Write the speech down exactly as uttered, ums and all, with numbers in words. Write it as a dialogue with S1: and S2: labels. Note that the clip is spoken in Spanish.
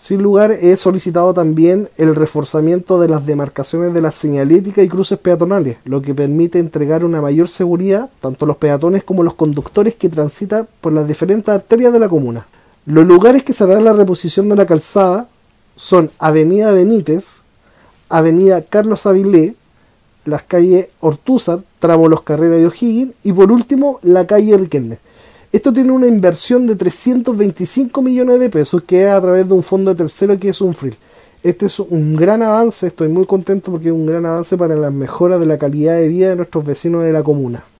S1: Sin lugar, he solicitado también el reforzamiento de las demarcaciones de la señalética y cruces peatonales, lo que permite entregar una mayor seguridad tanto a los peatones como a los conductores que transitan por las diferentes arterias de la comuna. Los lugares que se hará la reposición de la calzada son Avenida Benítez, Avenida Carlos Avilés, las calles Ortúzar, tramo Los Carreras y O'Higgins, y por último la calle Riquelme. Esto tiene una inversión de trescientos veinticinco millones de pesos, que es a través de un fondo de tercero que es Unfril. Este es un gran avance, estoy muy contento porque es un gran avance para la mejora de la calidad de vida de nuestros vecinos de la comuna.